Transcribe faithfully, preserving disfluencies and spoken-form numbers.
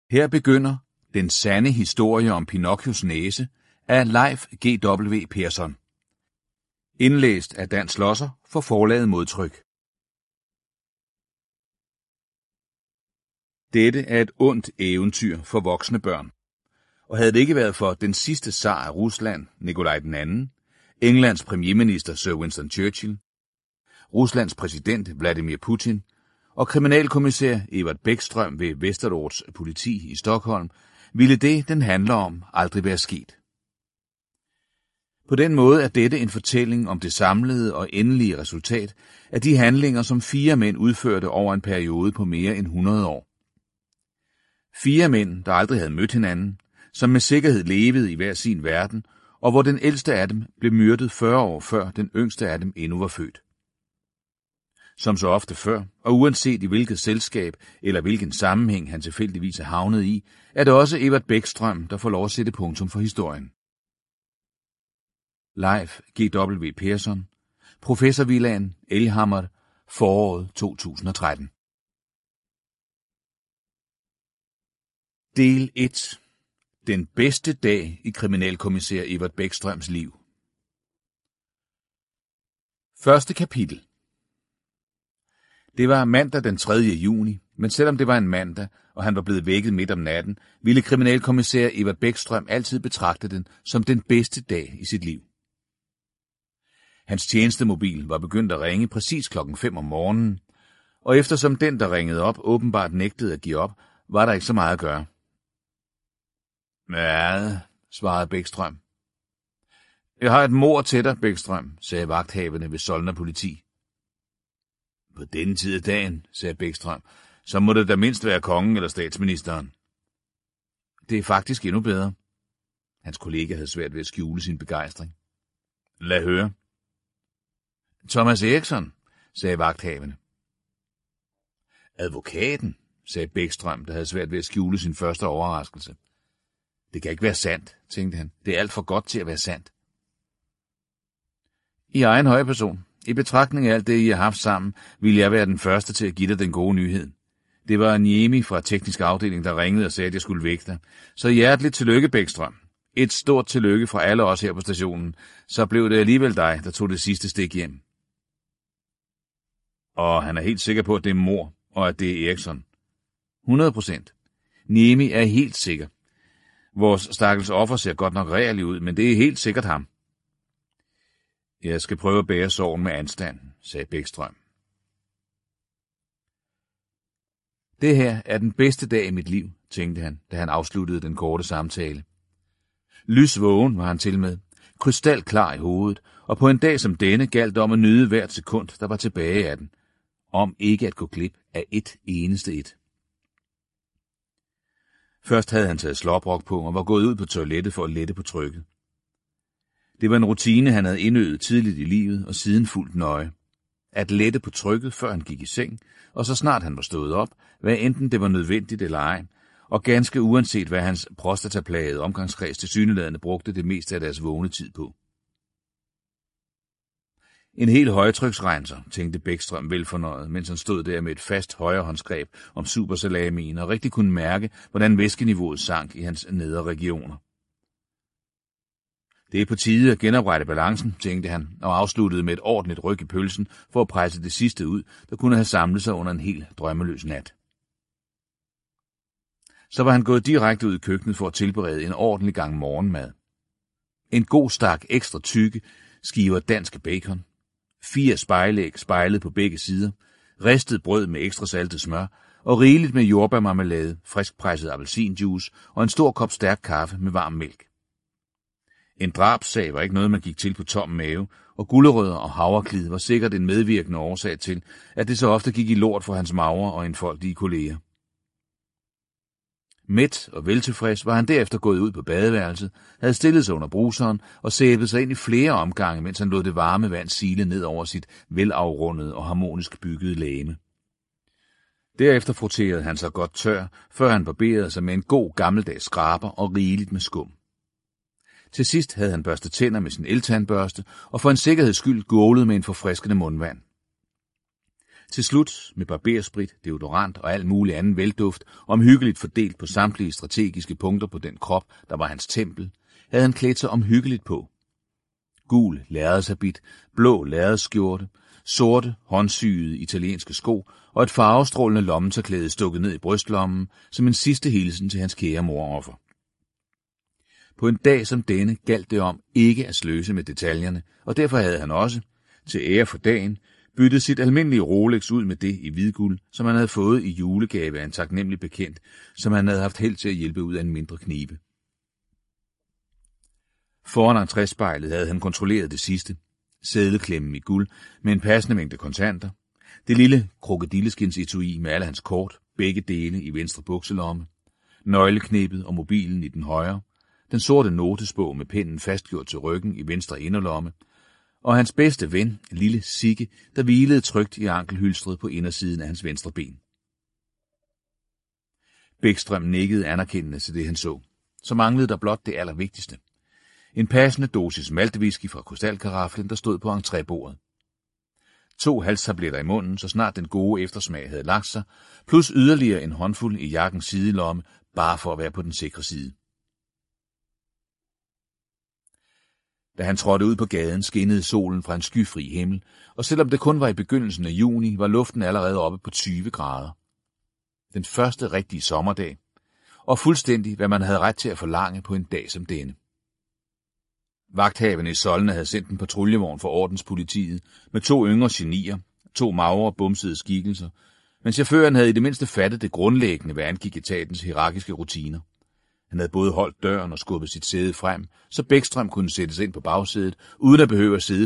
Her begynder Den sande historie om Pinocchios næse af Leif G W Persson. Indlæst af Dan Schlosser for forlaget Modtryk. Dette er et ondt eventyr for voksne børn. Og havde det ikke været for den sidste zar af Rusland, Nikolaj den anden, Englands premierminister Sir Winston Churchill, Ruslands præsident Vladimir Putin og kriminalkommissær Evert Bäckström ved Västerås politi i Stockholm, ville det, den handler om, aldrig være sket. På den måde er dette en fortælling om det samlede og endelige resultat af de handlinger, som fire mænd udførte over en periode på mere end hundrede år. Fire mænd, der aldrig havde mødt hinanden, som med sikkerhed levede i hver sin verden, og hvor den ældste af dem blev myrdet fyrre år før den yngste af dem endnu var født. Som så ofte før, og uanset i hvilket selskab eller hvilken sammenhæng han tilfældigvis er havnet i, er det også Evert Bäckström, der får lov at sætte punktum for historien. Leif G W Persson, Professorvillaen, Elhammer, foråret to tusind og tretten. Del et. Den bedste dag i kriminalkommissær Evert Bäckströms liv. Første kapitel. Det var mandag den tredje juni, men selvom det var en mandag, og han var blevet vækket midt om natten, ville kriminalkommissær Evert Bäckström altid betragte den som den bedste dag i sit liv. Hans tjenestemobil var begyndt at ringe præcis klokken fem om morgenen, og eftersom den, der ringede op, åbenbart nægtede at give op, var der ikke så meget at gøre. Ja, svarede Bäckström. Jeg har et mord til dig, Bäckström, sagde vagthavende ved Solna politi. På denne tid af dagen, sagde Bäckström, så må det da mindst være kongen eller statsministeren. Det er faktisk endnu bedre. Hans kollega havde svært ved at skjule sin begejstring. Lad høre. Thomas Eriksson, sagde vagthavende. Advokaten, sagde Bäckström, der havde svært ved at skjule sin første overraskelse. Det kan ikke være sandt, tænkte han. Det er alt for godt til at være sandt. I egen høje person. I betragtning af alt det, I har haft sammen, ville jeg være den første til at give dig den gode nyhed. Det var Niemi fra teknisk afdeling, der ringede og sagde, at jeg skulle vække dig. Så hjerteligt tillykke, Bäckström. Et stort tillykke fra alle os her på stationen. Så blev det alligevel dig, der tog det sidste stik hjem. Og han er helt sikker på, at det er mor, og at det er Eriksson. hundrede procent. Niemi er helt sikker. Vores stakkels offer ser godt nok regerlig ud, men det er helt sikkert ham. Jeg skal prøve at bære sorgen med anstand, sagde Bäckström. Det her er den bedste dag i mit liv, tænkte han, da han afsluttede den korte samtale. Lysvågen var han til med, krystal klar i hovedet, og på en dag som denne galt om at nyde hvert sekund, der var tilbage af den, om ikke at gå glip af et eneste et. Først havde han taget slåbrok på og var gået ud på toilettet for at lette på trykket. Det var en rutine, han havde indøvet tidligt i livet og siden fuldt nøje. At lette på trykket, før han gik i seng, og så snart han var stået op, hvad enten det var nødvendigt eller ej, og ganske uanset hvad hans prostataplagede omgangskreds tilsyneladende brugte det meste af deres vågne tid på. En hel højtryksrenser, tænkte Bäckström velfornøjet, mens han stod der med et fast højrehåndsgreb om supersalamien og rigtig kunne mærke, hvordan væskeniveauet sank i hans nedre regioner. Det er på tide at genoprette balancen, tænkte han, og afsluttede med et ordentligt ryg i pølsen for at presse det sidste ud, der kunne have samlet sig under en helt drømmeløs nat. Så var han gået direkte ud i køkkenet for at tilberede en ordentlig gang morgenmad. En god stak ekstra tykke skiver danske bacon, fire spejlæg spejlet på begge sider, ristet brød med ekstra saltet smør og rigeligt med jordbærmarmelade, friskpresset appelsinjuice og en stor kop stærk kaffe med varm mælk. En drabssag var ikke noget, man gik til på tom mave, og gulerødder og havreklid var sikkert en medvirkende årsag til, at det så ofte gik i lort for hans magre og enfoldige kolleger. Mæt og veltilfreds var han derefter gået ud på badeværelset, havde stillet sig under bruseren og sæbet sig ind i flere omgange, mens han lod det varme vand sile ned over sit velafrundede og harmonisk byggede legeme. Derefter frotterede han sig godt tør, før han barberede sig med en god gammeldags skraber og rigeligt med skum. Til sidst havde han børstet tænder med sin eltandbørste og for en sikkerheds skyld gålet med en forfriskende mundvand. Til slut, med barbersprit, deodorant og alt mulig anden velduft, omhyggeligt fordelt på samtlige strategiske punkter på den krop, der var hans tempel, havde han klædt sig omhyggeligt på. Gul lærredshabit, blå lærredsskjorte, sorte, håndsyede italienske sko og et farvestrålende lommetørklæde stukket ned i brystlommen som en sidste hilsen til hans kære moroffer. På en dag som denne galt det om ikke at sløse med detaljerne, og derfor havde han også, til ære for dagen, byttede sit almindelige Rolex ud med det i hvidguld, som han havde fået i julegave af en taknemmelig bekendt, som han havde haft held til at hjælpe ud af en mindre knibe. Foran entréspejlet havde han kontrolleret det sidste, sædeklemmen i guld med en passende mængde kontanter, det lille krokodilleskinsetui med alle hans kort, begge dele i venstre bukselomme, nøgleknippet og mobilen i den højre, den sorte notesbog med pennen fastgjort til ryggen i venstre inderlomme, og hans bedste ven, lille Sigge, der hvilede trygt i ankelhylstret på indersiden af hans venstre ben. Bäckström nikkede anerkendende til det, han så. Så manglede der blot det allervigtigste. En passende dosis maltwhisky fra krystalkaraflen, der stod på entrébordet. To halstabletter i munden, så snart den gode eftersmag havde lagt sig, plus yderligere en håndfuld i jakkens sidelomme, bare for at være på den sikre side. Da han trådte ud på gaden, skinnede solen fra en skyfri himmel, og selvom det kun var i begyndelsen af juni, var luften allerede oppe på tyve grader. Den første rigtige sommerdag, og fuldstændig, hvad man havde ret til at forlange på en dag som denne. Vagthavende i Solna havde sendt en patruljevogn for ordenspolitiet med to yngre genier, to magre, bumsede skikkelser, men chaufføren havde i det mindste fattet det grundlæggende, hvad angik etatens hierarkiske rutiner. Han havde både holdt døren og skubbet sit sæde frem, så Bäckström kunne sættes ind på bagsædet, uden at behøve at sidde